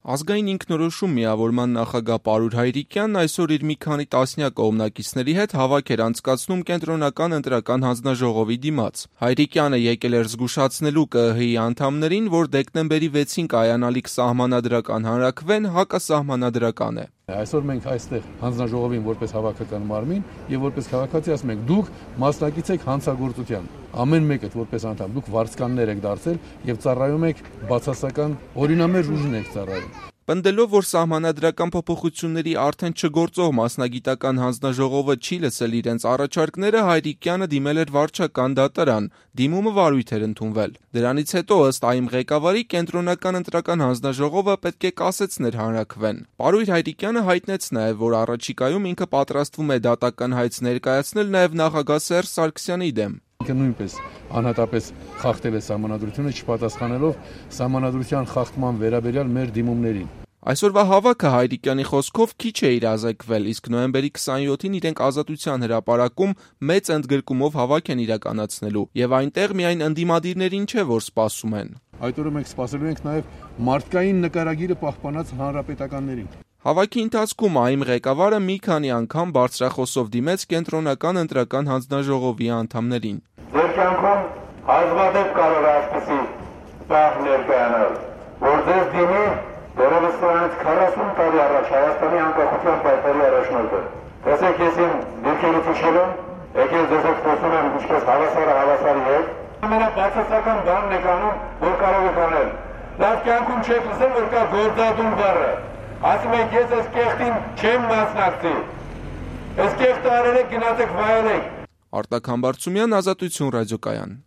Ազգային ինքնորոշում միավորման նախագահ Պարուր Հայրիկյանն այսօր իր մի քանի տասնյակ կողմնակիցների հետ հավաք էր անցկացնում կենտրոնական ընտրական հանձնաժողովի դիմաց։ Հայրիկյանը եկել էր զգուշացնելու ԿԸՀ-ի անդամներին, որ դեկտեմբերի 6-ին կայանալիք սահմանադրական հանրաքվեն հակասահմանադրական է։ Այսօր մենք այստեղ հանձնաժողովին որպես հավաքական մարմին եւ որպես քաղաքացի ասում ենք դուք մասնակից եք հանցագործության։ Ամեն մեկը որպես անդամ դուք վարձկաններ եք դարձել եւ ծառայում եք բացասական օրինամեջ ուժին եք ծառայում։ Պնդելով, որ սահմանադրական փոփոխությունների արդեն չգործող մասնագիտական հանձնաժողովը չի լսել իրենց առաջարկները, Հայրիկյանը դիմել էր վարչական դատարան, դիմումը վարույթ էր ընդունվել։ Դրանից հետո, ըստ ԱԻՄ ղեկավարի, կենտրոնական ընտրական հանձնաժողովը պետք է կասեցներ հանրաքվեն։ Պարույր Հայրիկյանը հայտնեց նաև, որ առաջիկայում ինքը պատրաստվում է դատական հայց ներկայացնել նաև նախագահ Սերժ Սարգսյանի դեմ։ Ինքը նույնպես անհատապես խախտել է սահմանադրությունը, չպատասխանելով սահմանադրության խախտման վերաբերյալ մեր դիմումներին։ Այսօրվա հավաքը Հայրիկյանի խոսքով քիչ է իրազեկվել, իսկ նոյեմբերի 27-ին իրենք Ազատության հրապարակում մեծ ընդգրկումով հավաք են իրականացնելու, եւ այնտեղ միայն ընդդիմադիրներին չէ, որ սպասում են։ Այդ օրը մենք սպասելու ենք նաև մարդկային նկարագիրը պահպանած հանրապետականներին։ Հավաքի ընթացքում ԱԻՄ ղեկավարը մի քանի անգամ բարձրախոսով դիմեց կենտրոնական ընտրական հանձնաժողովի անդամներին։ Ձեր կյանքում հազվադեպ կարող է այսպիսի պահ ներկայանալ, որ ձեզ դիմի դեռևս սրանից 40 տարի առաջ Հայաստանի անկախության պայքարի առաջնորդը։ Տեսեք, ես իմ դիրքերից հիշել եմ, եկել ձեզ հետ խոսում եմ ինչպես հավասարը հավասարի հետ։ Ամենաբացասական բանն եք անում, որ կարող եք անել։ Լավ կյանքում չեք լսել, որ կա գործադուն բառը։ Ասում եք, ես այս կեղտին չեմ մասնակցի։ Այս կեղտը արել եք, գնացեք վայելեք։ Արտակ Համբարձումյան, Ազատություն ռադիոկայան։